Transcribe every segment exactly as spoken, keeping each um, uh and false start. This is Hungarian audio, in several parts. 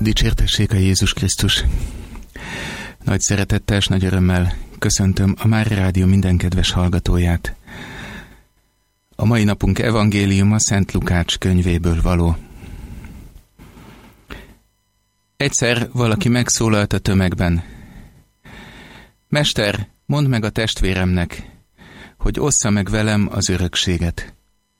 Dicsértessék a Jézus Krisztus! Nagy szeretettel és nagy örömmel köszöntöm a Mária Rádió minden kedves hallgatóját. A mai napunk evangéliuma Szent Lukács könyvéből való. Egyszer valaki megszólalt a tömegben. Mester, mondd meg a testvéremnek, hogy ossza meg velem az örökséget.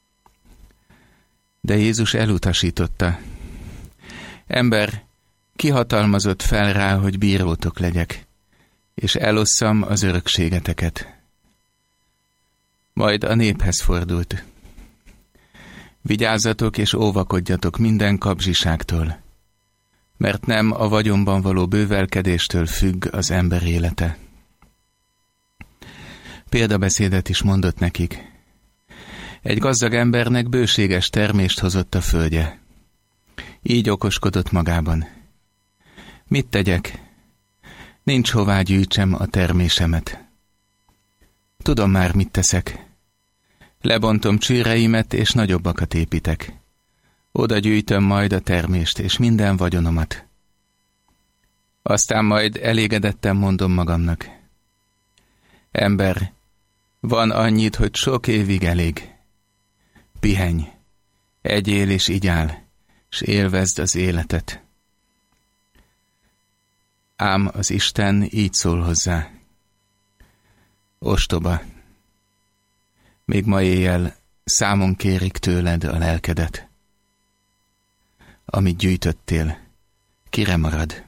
De Jézus elutasította. Ember, ki hatalmazott fel rá, hogy bírótok legyek, és elosszam az örökségeteket. Majd a néphez fordult. Vigyázzatok és óvakodjatok minden kapzsiságtól, mert nem a vagyonban való bővelkedéstől függ az ember élete. Példabeszédet is mondott nekik. Egy gazdag embernek bőséges termést hozott a földje. Így okoskodott magában. Mit tegyek? Nincs hová gyűjtsem a termésemet. Tudom már, mit teszek. Lebontom csőreimet, és nagyobbakat építek. Oda gyűjtöm majd a termést, és minden vagyonomat. Aztán majd elégedetten mondom magamnak. Ember, van annyit, hogy sok évig elég. Pihenj, egyél és igyál, s élvezd az életet. Ám az Isten így szól hozzá. Ostoba, még ma éjjel számon kérik tőled a lelkedet. Amit gyűjtöttél, kire marad?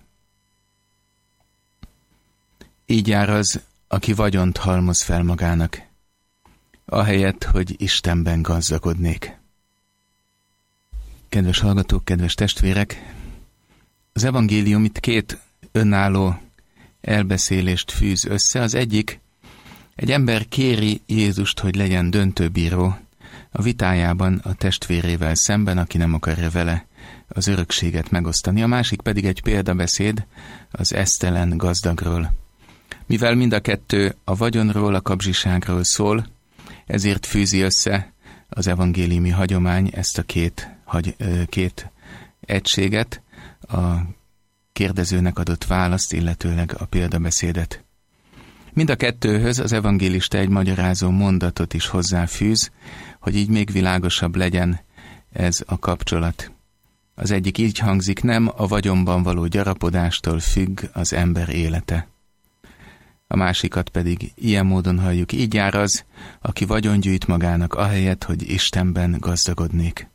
Így jár az, aki vagyont halmoz fel magának, ahelyett, hogy Istenben gazdagodnék. Kedves hallgatók, kedves testvérek, az evangélium itt két önálló elbeszélést fűz össze. Az egyik, egy ember kéri Jézust, hogy legyen döntőbíró a vitájában a testvérével szemben, aki nem akarja vele az örökséget megosztani. A másik pedig egy példabeszéd az esztelen gazdagról. Mivel mind a kettő a vagyonról, a kapzsiságról szól, ezért fűzi össze az evangéliumi hagyomány ezt a két, hagy, két egységet, a kérdezőnek adott választ, illetőleg a példabeszédet. Mind a kettőhöz az evangélista egy magyarázó mondatot is hozzáfűz, hogy így még világosabb legyen ez a kapcsolat. Az egyik így hangzik, nem a vagyonban való gyarapodástól függ az ember élete. A másikat pedig ilyen módon halljuk, így jár az, aki vagyon gyűjt magának, ahelyett, hogy Istenben gazdagodnék.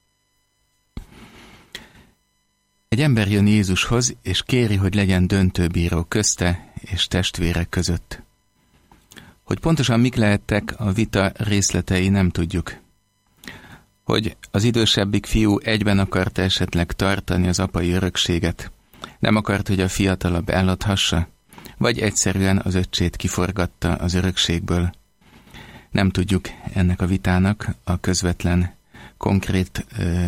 Egy ember jön Jézushoz, és kéri, hogy legyen döntőbíró közte és testvérek között. Hogy pontosan mik lehettek a vita részletei, nem tudjuk. Hogy az idősebbik fiú egyben akarta esetleg tartani az apai örökséget, nem akart, hogy a fiatalabb eladhassa, vagy egyszerűen az öccsét kiforgatta az örökségből. Nem tudjuk ennek a vitának a közvetlen, konkrét ö,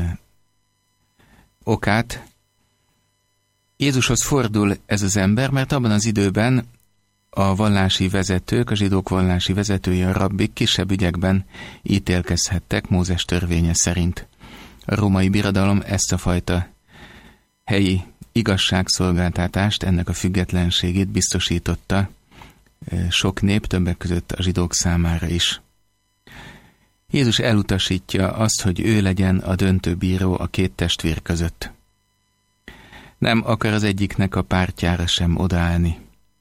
okát. Jézushoz fordul ez az ember, mert abban az időben a vallási vezetők, a zsidók vallási vezetői, a rabbik kisebb ügyekben ítélkezhettek Mózes törvénye szerint. A római birodalom ezt a fajta helyi igazságszolgáltatást, ennek a függetlenségét biztosította sok nép, többek között a zsidók számára is. Jézus elutasítja azt, hogy ő legyen a döntőbíró a két testvér között. Nem akar az egyiknek a pártjára sem odaállni.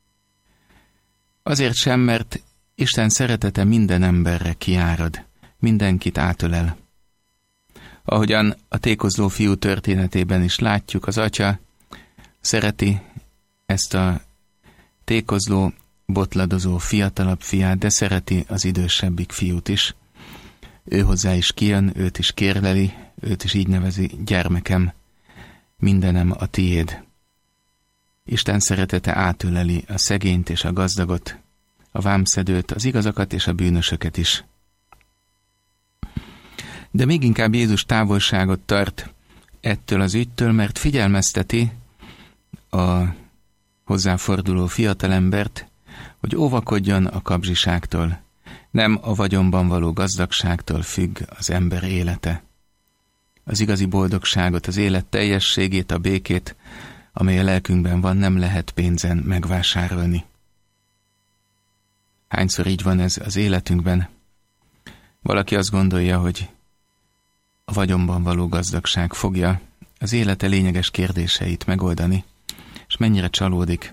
Azért sem, mert Isten szeretete minden emberre kiárad, mindenkit átölel. Ahogyan a tékozló fiú történetében is látjuk, az atya szereti ezt a tékozló, botladozó fiatalabb fiát, de szereti az idősebbik fiút is. Ő hozzá is kijön, őt is kérleli, őt is így nevezi, gyermekem, mindenem a tiéd. Isten szeretete átöleli a szegényt és a gazdagot, a vámszedőt, az igazakat és a bűnösöket is. De még inkább Jézus távolságot tart ettől az ügytől, mert figyelmezteti a hozzáforduló fiatalembert, hogy óvakodjon a kapzsiságtól. Nem a vagyonban való gazdagságtól függ az ember élete. az igazi boldogságot, az élet teljességét, a békét, amely a lelkünkben van, nem lehet pénzen megvásárolni. Hányszor így van ez az életünkben? Valaki azt gondolja, hogy a vagyonban való gazdagság fogja az élete lényeges kérdéseit megoldani, és mennyire csalódik.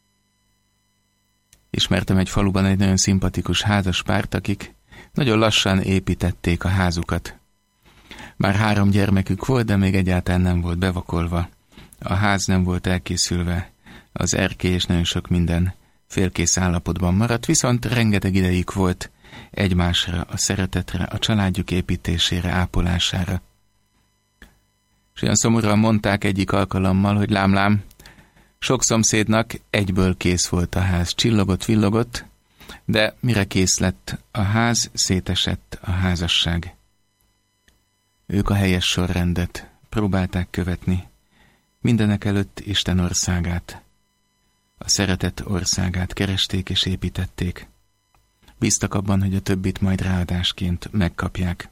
Ismertem egy faluban egy nagyon szimpatikus házaspárt, akik nagyon lassan építették a házukat. Már három gyermekük volt, de még egyáltalán nem volt bevakolva. A ház nem volt elkészülve, az erkély és nagyon sok minden félkész állapotban maradt, viszont rengeteg idejük volt egymásra, a szeretetre, a családjuk építésére, ápolására. És olyan szomorúan mondták egyik alkalommal, hogy lám-lám, sok szomszédnak egyből kész volt a ház, csillogott, villogott, de mire kész lett a ház, szétesett a házasság. Ők a helyes sorrendet próbálták követni, mindenek előtt Isten országát, a szeretet országát keresték és építették. Bíztak abban, hogy a többit majd ráadásként megkapják.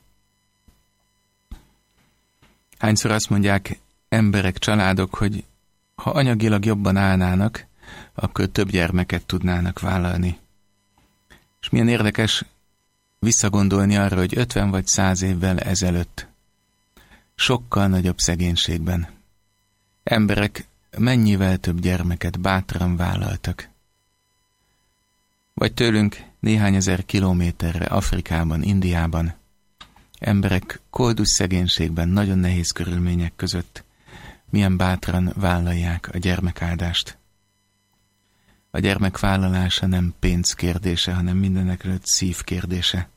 Hányszor azt mondják emberek, családok, hogy ha anyagilag jobban állnának, akkor több gyermeket tudnának vállalni. És milyen érdekes visszagondolni arra, hogy ötven vagy száz évvel ezelőtt sokkal nagyobb szegénységben emberek mennyivel több gyermeket bátran vállaltak. Vagy tőlünk néhány ezer kilométerre Afrikában, Indiában emberek koldus szegénységben, nagyon nehéz körülmények között milyen bátran vállalják a gyermekáldást. A gyermek vállalása nem pénz kérdése, hanem mindenekelőtt szív kérdése.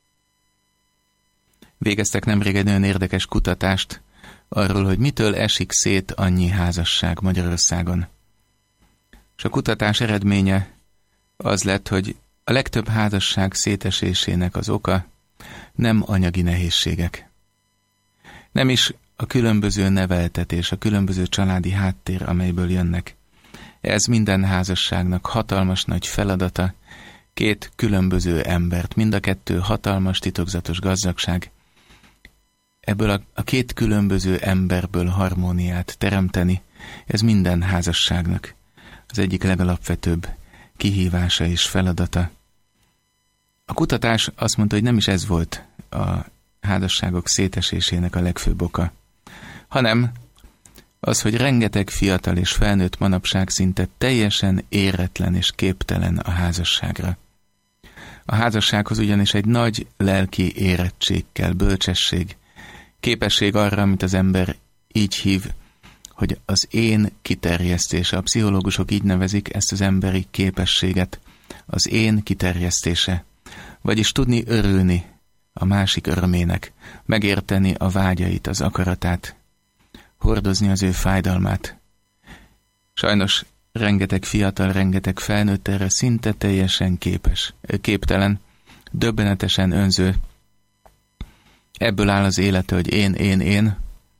Végeztek nemrég egy nagyon érdekes kutatást arról, hogy mitől esik szét annyi házasság Magyarországon. És a kutatás eredménye az lett, hogy a legtöbb házasság szétesésének az oka nem anyagi nehézségek. Nem is a különböző neveltetés, a különböző családi háttér, amelyből jönnek. Ez minden házasságnak hatalmas nagy feladata, két különböző embert, mind a kettő hatalmas titokzatos gazdagság. Ebből a, a két különböző emberből harmóniát teremteni, ez minden házasságnak az egyik legalapvetőbb kihívása és feladata. A kutatás azt mondta, hogy nem is ez volt a házasságok szétesésének a legfőbb oka, hanem az, hogy rengeteg fiatal és felnőtt manapság szinte teljesen éretlen és képtelen a házasságra. A házassághoz ugyanis egy nagy lelki érettség kell, bölcsesség, képesség arra, amit az ember így hív, hogy az én kiterjesztése. A pszichológusok így nevezik ezt az emberi képességet, az én kiterjesztése. Vagyis tudni örülni a másik örömének, megérteni a vágyait, az akaratát, hordozni az ő fájdalmát. Sajnos rengeteg fiatal, rengeteg felnőtt erre szinte teljesen képes, képtelen, döbbenetesen önző. Ebből áll az élete, hogy én, én, én.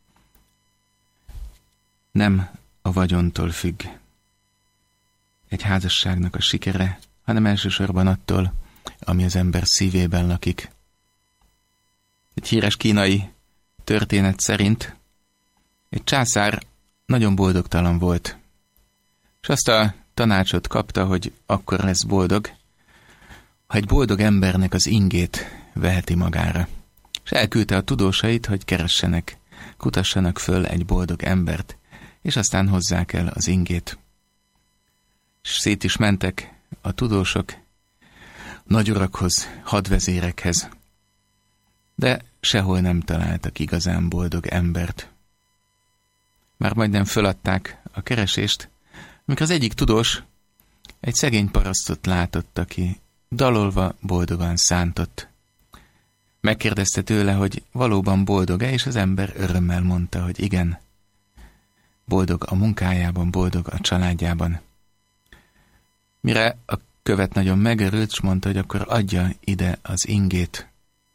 Nem a vagyontól függ egy házasságnak a sikere, hanem elsősorban attól, ami az ember szívében lakik. Egy híres kínai történet szerint egy császár nagyon boldogtalan volt, és azt a tanácsot kapta, hogy akkor lesz boldog, ha egy boldog embernek az ingét veheti magára. És elküldte a tudósait, hogy keressenek, kutassanak föl egy boldog embert, és aztán hozzák el az ingét. És szét is mentek a tudósok nagyurakhoz, hadvezérekhez, de sehol nem találtak igazán boldog embert. Már majdnem föladták a keresést, amikor az egyik tudós egy szegény parasztot látott, aki dalolva boldogan szántott. Megkérdezte tőle, hogy valóban boldog-e, és az ember örömmel mondta, hogy igen. Boldog a munkájában, boldog a családjában. Mire a követ nagyon megörült, és mondta, hogy akkor adja ide az ingét.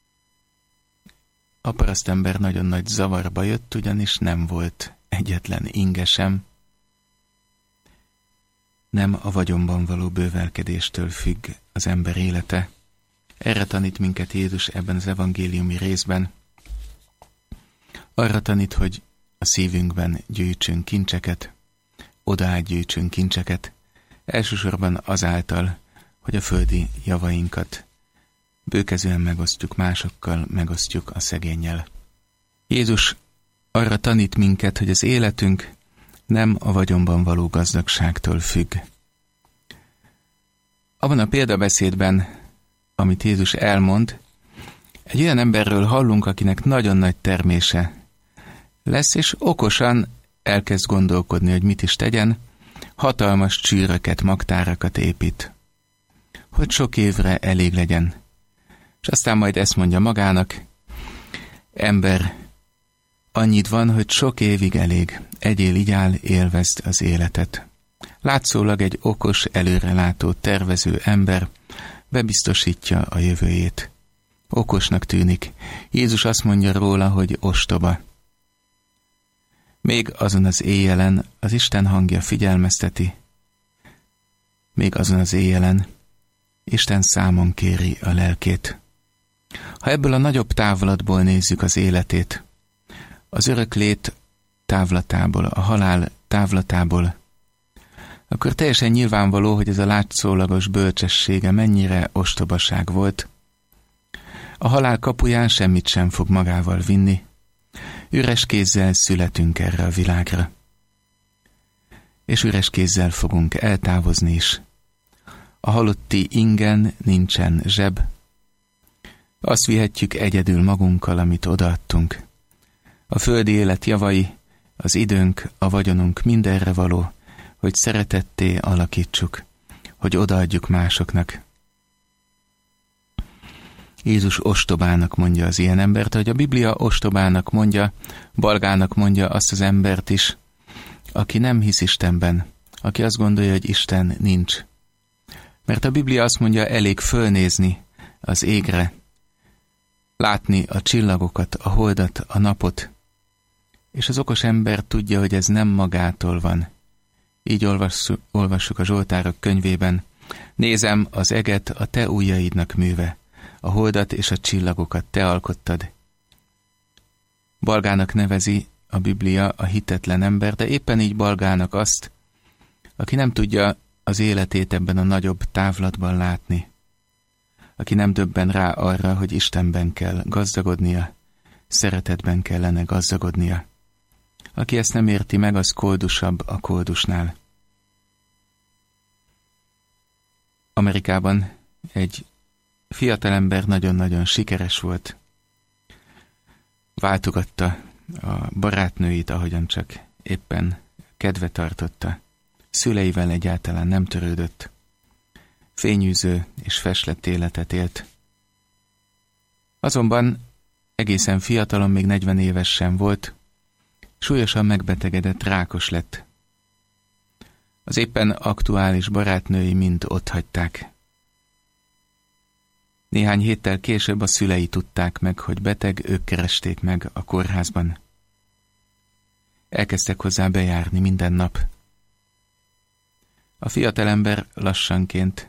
A parasztember nagyon nagy zavarba jött, ugyanis nem volt egyetlen inge sem. Nem a vagyonban való bővelkedéstől függ az ember élete. Erre tanít minket Jézus ebben az evangéliumi részben. arra tanít, hogy a szívünkben gyűjtsünk kincseket, odaát gyűjtsünk kincseket, elsősorban azáltal, hogy a földi javainkat bőkezően megosztjuk másokkal, megosztjuk a szegénnyel. Jézus arra tanít minket, hogy az életünk nem a vagyonban való gazdagságtól függ. Abban a példabeszédben, amit Jézus elmond, egy olyan emberről hallunk, akinek nagyon nagy termése lesz, és okosan elkezd gondolkodni, hogy mit is tegyen, hatalmas csűröket, magtárakat épít, hogy sok évre elég legyen. És aztán majd ezt mondja magának, ember, annyit van, hogy sok évig elég, egyél, igyál, élvezd az életet. Látszólag egy okos, előrelátó, tervező ember bebiztosítja a jövőjét. Okosnak tűnik. Jézus azt mondja róla, hogy ostoba. Még azon az éjjelen az Isten hangja figyelmezteti, még azon az éjjelen Isten számon kéri a lelkét. Ha ebből a nagyobb távlatból nézzük az életét, az örök lét távlatából, a halál távlatából, akkor teljesen nyilvánvaló, hogy ez a látszólagos bölcsessége mennyire ostobaság volt. A halál kapuján semmit sem fog magával vinni, üres kézzel születünk erre a világra. És üres kézzel fogunk eltávozni is. A halotti ingen nincsen zseb. Azt vihetjük egyedül magunkkal, amit odaadtunk. A földi élet javai, az időnk, a vagyonunk mindenre való, hogy szeretetté alakítsuk, hogy odaadjuk másoknak. Jézus ostobának mondja az ilyen embert, hogy a Biblia ostobának mondja, balgának mondja azt az embert is, aki nem hisz Istenben, aki azt gondolja, hogy Isten nincs. Mert a Biblia azt mondja, elég fölnézni az égre, látni a csillagokat, a holdat, a napot, és az okos ember tudja, hogy ez nem magától van. Így olvassuk, olvassuk a Zsoltárok könyvében, nézem az eget a te ujjaidnak műve, a holdat és a csillagokat te alkottad. Balgának nevezi a Biblia a hitetlen ember, de éppen így balgának azt, aki nem tudja az életét ebben a nagyobb távlatban látni, aki nem döbben rá arra, hogy Istenben kell gazdagodnia, szeretetben kellene gazdagodnia. Aki ezt nem érti meg, az koldusabb a koldusnál. Amerikában egy fiatalember nagyon-nagyon sikeres volt. Váltogatta a barátnőit, ahogyan csak éppen kedve tartotta. Szüleivel egyáltalán nem törődött. Fényűző és feslett életet élt. Azonban egészen fiatalon, még negyven éves sem volt, súlyosan megbetegedett, rákos lett. Az éppen aktuális barátnői mind otthagyták. Néhány héttel később a szülei tudták meg, hogy beteg, ők keresték meg a kórházban. Elkezdtek hozzá bejárni minden nap. A fiatalember lassanként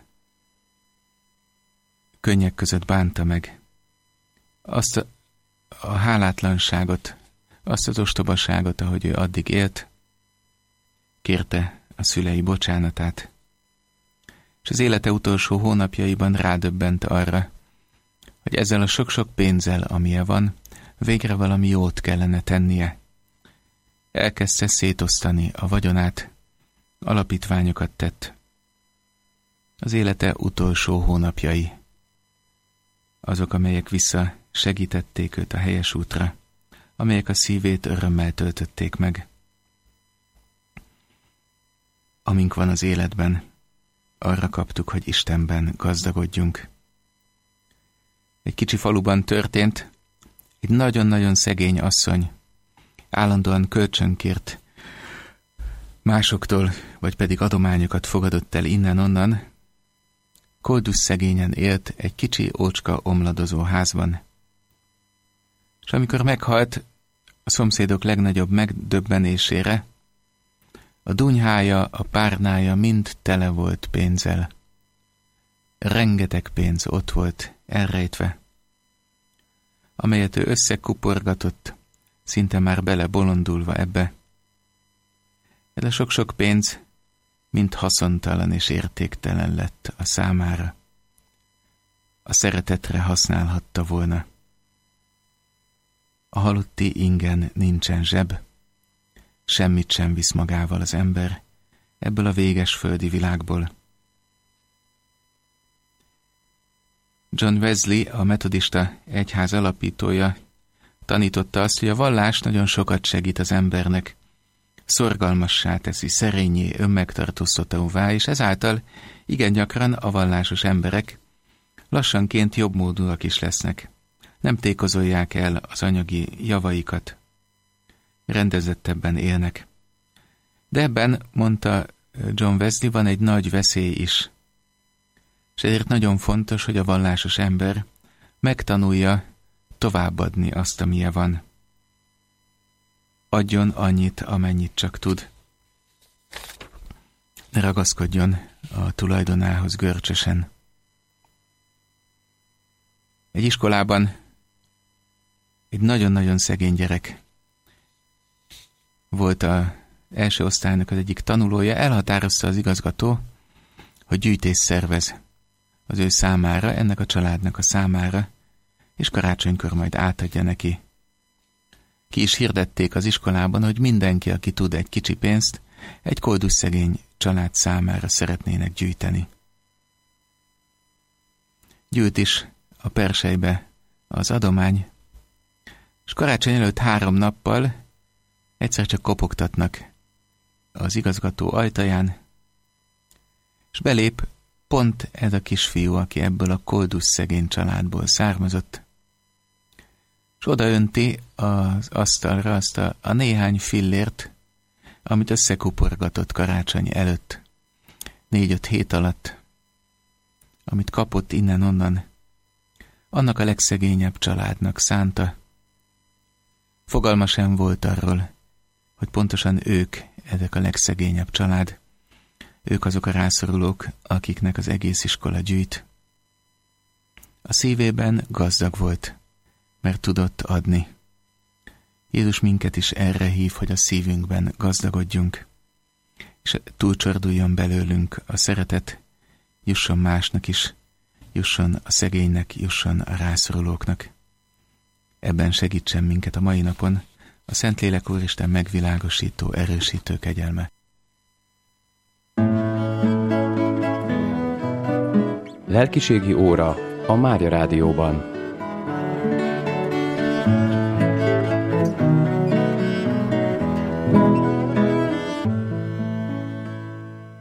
könnyek között bánta meg azt a, a hálátlanságot, azt az ostobaságot, ahogy ő addig élt, kérte a szülei bocsánatát, és az élete utolsó hónapjaiban rádöbbent arra, hogy ezzel a sok-sok pénzzel, amilyen van, végre valami jót kellene tennie. Elkezdte szétosztani a vagyonát, alapítványokat tett. Az élete utolsó hónapjai, azok, amelyek vissza segítették őt a helyes útra, amelyek a szívét örömmel töltötték meg. Amink van az életben, arra kaptuk, hogy Istenben gazdagodjunk. Egy kicsi faluban történt, egy nagyon-nagyon szegény asszony állandóan kölcsönkért másoktól, vagy pedig adományokat fogadott el innen-onnan, koldus szegényen élt egy kicsi ócska omladozó házban. És amikor meghalt, a szomszédok legnagyobb megdöbbenésére, a dunyhája, a párnája mind tele volt pénzzel. Rengeteg pénz ott volt elrejtve, amelyet ő összekuporgatott, szinte már belebolondulva ebbe. Ez a sok-sok pénz mind haszontalan és értéktelen lett a számára. A szeretetre használhatta volna. A halotti ingen nincsen zseb, semmit sem visz magával az ember ebből a véges földi világból. John Wesley, a metodista egyház alapítója, tanította azt, hogy a vallás nagyon sokat segít az embernek, szorgalmassá teszi, szerényé, önmegtartóztatóvá, és ezáltal igen gyakran a vallásos emberek lassanként jobbmódúak is lesznek. Nem tékozolják el az anyagi javaikat. Rendezettebben élnek. De ebben, mondta John Wesley, van egy nagy veszély is. És ezért nagyon fontos, hogy a vallásos ember megtanulja továbbadni azt, amilyen van. Adjon annyit, amennyit csak tud. Ne ragaszkodjon a tulajdonához görcsösen. Egy iskolában egy nagyon-nagyon szegény gyerek volt az első osztálynak az egyik tanulója. Elhatározta az igazgató, hogy gyűjtést szervez az ő számára, ennek a családnak a számára, és karácsonykor majd átadja neki. Ki is hirdették az iskolában, hogy mindenki, aki tud egy kicsi pénzt, egy koldus szegény család számára szeretnének gyűjteni. Gyűjt is a perselybe az adomány, és karácsony előtt három nappal egyszer csak kopogtatnak az igazgató ajtaján, és belép pont ez a kisfiú, aki ebből a koldus szegény családból származott, és odaönti az asztalra azt a, a néhány fillért, amit összekuporgatott karácsony előtt, négy-öt hét alatt, amit kapott innen-onnan, annak a legszegényebb családnak szánta. Fogalma sem volt arról, hogy pontosan ők, ezek a legszegényebb család, ők azok a rászorulók, akiknek az egész iskola gyűjt. A szívében gazdag volt, mert tudott adni. Jézus minket is erre hív, hogy a szívünkben gazdagodjunk, és túlcsorduljon belőlünk a szeretet, jusson másnak is, jusson a szegénynek, jusson a rászorulóknak. Ebben segítsen minket a mai napon a Szentlélek Úristen megvilágosító, erősítő kegyelme. Lelkiségi óra a Mária Rádióban.